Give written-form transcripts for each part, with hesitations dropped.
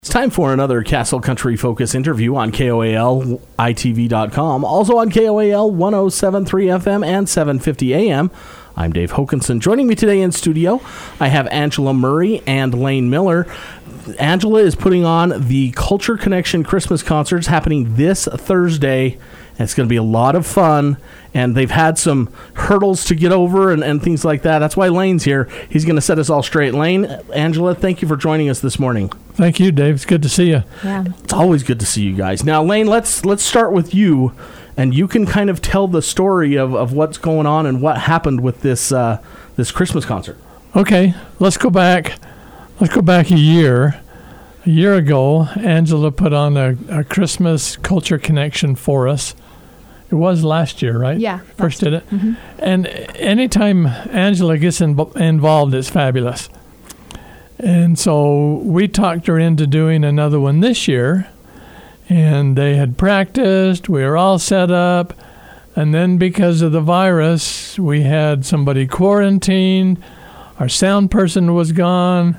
It's time for another Castle Country Focus interview on KOAL-ITV.com, also on KOAL 107.3 FM and 750 AM. I'm Dave Hokanson. Joining me today in studio, I have Angela Murray and Lane Miller. Angela is putting on the Culture Connection Christmas concerts happening this Thursday. It's going to be a lot of fun, and they've had some hurdles to get over and things like that. That's why Lane's here. He's going to set us all straight. Lane, Angela, thank you for joining us this morning. Thank you, Dave. It's good to see you. Yeah. It's always good to see you guys. Now, Lane, let's start with you, and you can kind of tell the story of what's going on and what happened with this Christmas concert. Okay, let's go back. Let's go back a year. A year ago, Angela put on a Christmas Culture Connection for us. It was last year, right? Yeah. First did it. Mm-hmm. And anytime Angela gets involved, it's fabulous. And so we talked her into doing another one this year. And they had practiced. We were all set up. And then because of the virus, we had somebody quarantined. Our sound person was gone.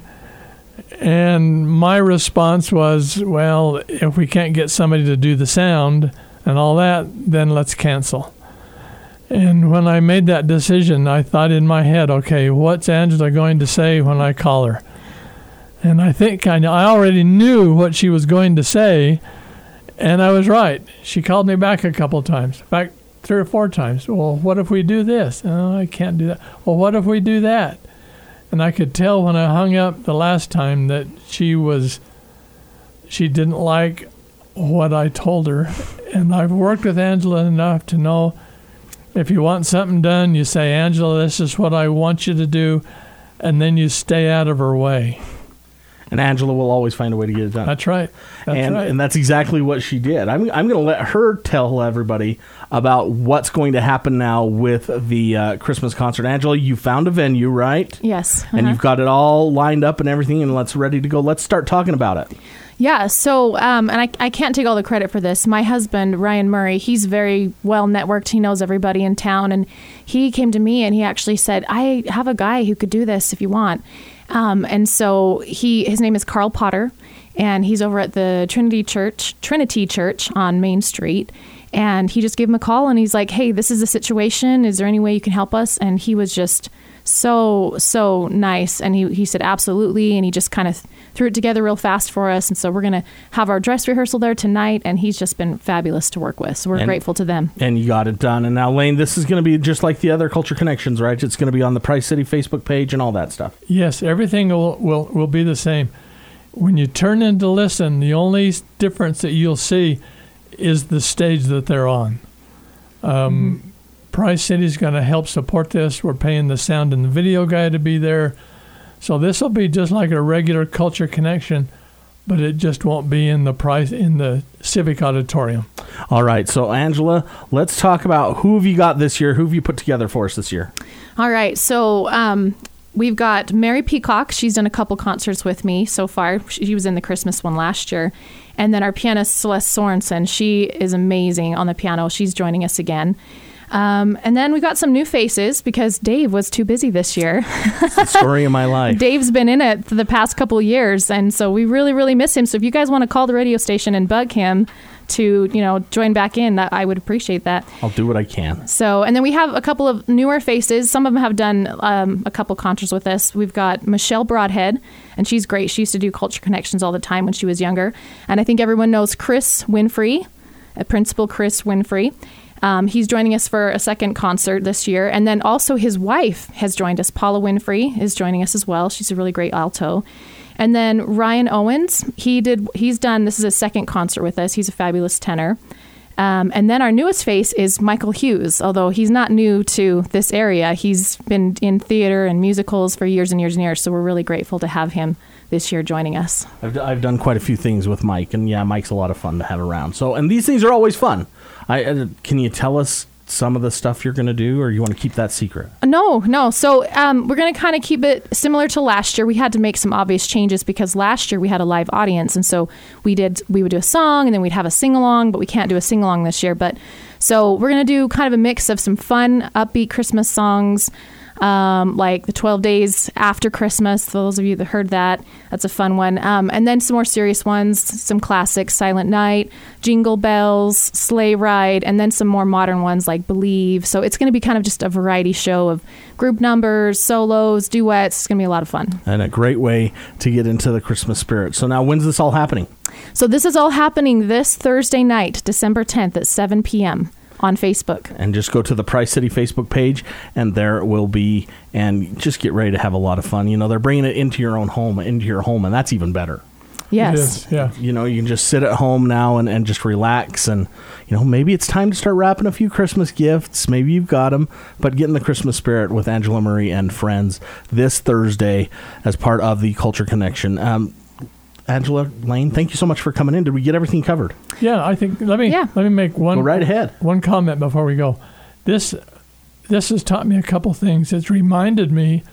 And my response was, well, if we can't get somebody to do the sound and all that, then let's cancel. And when I made that decision, I thought in my head, okay, what's Angela going to say when I call her? And I think I already knew what she was going to say, and I was right. She called me back a couple times, back 3 or 4 times. Well, what if we do this? Oh, I can't do that. Well, what if we do that? And I could tell when I hung up the last time that she didn't like what I told her. And I've worked with Angela enough to know if you want something done, you say, Angela, this is what I want you to do, and then you stay out of her way. And Angela will always find a way to get it done. That's right. And that's exactly what she did. I'm going to let her tell everybody about what's going to happen now with the Christmas concert. Angela, you found a venue, right? Yes. And you've got it all lined up and everything, and let's ready to go. Let's start talking about it. Yeah. So, and I can't take all the credit for this. My husband, Ryan Murray, he's very well networked. He knows everybody in town. And he came to me and he actually said, I have a guy who could do this if you want. And so his name is Carl Potter, and he's over at the Trinity Church on Main Street. And he just gave him a call and he's like, hey, this is the situation. Is there any way you can help us? And he was just so nice. And he said, absolutely. And he just kind of threw it together real fast for us. And so we're going to have our dress rehearsal there tonight. And he's just been fabulous to work with. So we're grateful to them. And you got it done. And now, Lane, this is going to be just like the other Culture Connections, right? It's going to be on the Price City Facebook page and all that stuff. Yes, everything will be the same. When you turn in to listen, the only difference that you'll see is the stage that they're on. Price City is going to help support this. We're paying the sound and the video guy to be there. So this will be just like a regular Culture Connection, but it just won't be in the Civic Auditorium. All right. So, Angela, let's talk about who have you got this year? Who have you put together for us this year? All right. So we've got Mary Peacock. She's done a couple concerts with me so far. She was in the Christmas one last year. And then our pianist, Celeste Sorensen. She is amazing on the piano. She's joining us again. And then we got some new faces because Dave was too busy this year. It's the story of my life. Dave's been in it for the past couple of years, and so we really, really miss him. So if you guys want to call the radio station and bug him to, join back in, that I would appreciate that. I'll do what I can. So, and then we have a couple of newer faces. Some of them have done a couple concerts with us. We've got Michelle Broadhead, and she's great. She used to do Culture Connections all the time when she was younger. And I think everyone knows Chris Winfrey, Principal Chris Winfrey. He's joining us for a second concert this year. And then also his wife has joined us. Paula Winfrey is joining us as well. She's a really great alto. And then Ryan Owens, this is his second concert with us. He's a fabulous tenor. And then our newest face is Michael Hughes, although he's not new to this area. He's been in theater and musicals for years and years and years. So we're really grateful to have him this year joining us. I've done quite a few things with Mike, and yeah, Mike's a lot of fun to have around. So, and these things are always fun. Can you tell us some of the stuff you're going to do, or you want to keep that secret? No. So we're going to kind of keep it similar to last year. We had to make some obvious changes because last year we had a live audience, and so we would do a song, and then we'd have a sing-along, but we can't do a sing-along this year. So we're going to do kind of a mix of some fun, upbeat Christmas songs, like the 12 Days After Christmas. For those of you that heard that, that's a fun one. And then some more serious ones, some classics, Silent Night, Jingle Bells, Sleigh Ride, and then some more modern ones like Believe. So it's going to be kind of just a variety show of group numbers, solos, duets. It's going to be a lot of fun. And a great way to get into the Christmas spirit. So now, when's this all happening? So this is all happening this Thursday night, December 10th at 7 p.m. on Facebook. And just go to the Price City Facebook page, and there it will be. And just get ready to have a lot of fun. You know, they're bringing it into your own home, and that's even better. Yes. It is, yeah. You know, you can just sit at home now and just relax. And, you know, maybe it's time to start wrapping a few Christmas gifts. Maybe you've got them. But get in the Christmas spirit with Angela Murray and friends this Thursday as part of the Culture Connection. Angela, Lane, thank you so much for coming in. Did we get everything covered? Yeah, I think let me make one Go right ahead. One comment before we go. This has taught me a couple things. It's reminded me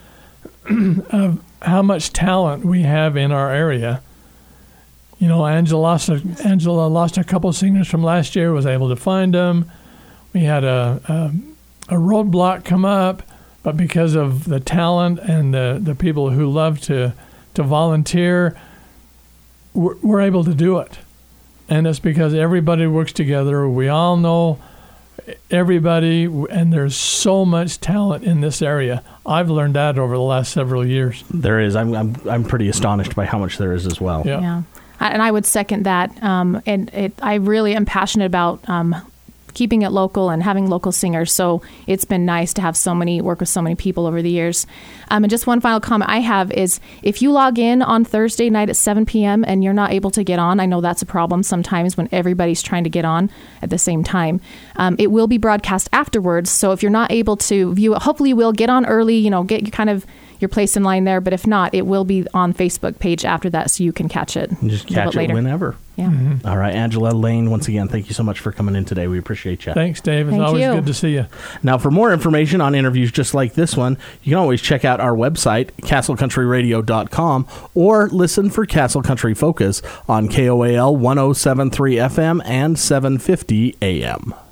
of how much talent we have in our area. You know, Angela lost a couple singers from last year, was able to find them. We had a roadblock come up, but because of the talent and the people who love to volunteer, we're able to do it. And it's because everybody works together. We all know everybody, and there's so much talent in this area. I've learned that over the last several years. There is. I'm pretty astonished by how much there is as well. Yeah. And I would second that. I really am passionate about keeping it local and having local singers. So it's been nice to have work with so many people over the years. And just one final comment I have is if you log in on Thursday night at 7 p.m. and you're not able to get on, I know that's a problem sometimes when everybody's trying to get on at the same time. It will be broadcast afterwards. So if you're not able to view it, hopefully you will get on early, you know, get your place in line there. But if not, it will be on Facebook page after that, so you can catch it. And just catch it whenever. Yeah. Mm-hmm. All right, Angela, Lane, once again, thank you so much for coming in today. We appreciate you. Thanks, Dave. It's always good to see you. Now, for more information on interviews just like this one, you can always check out our website, castlecountryradio.com, or listen for Castle Country Focus on KOAL 107.3 FM and 750 AM.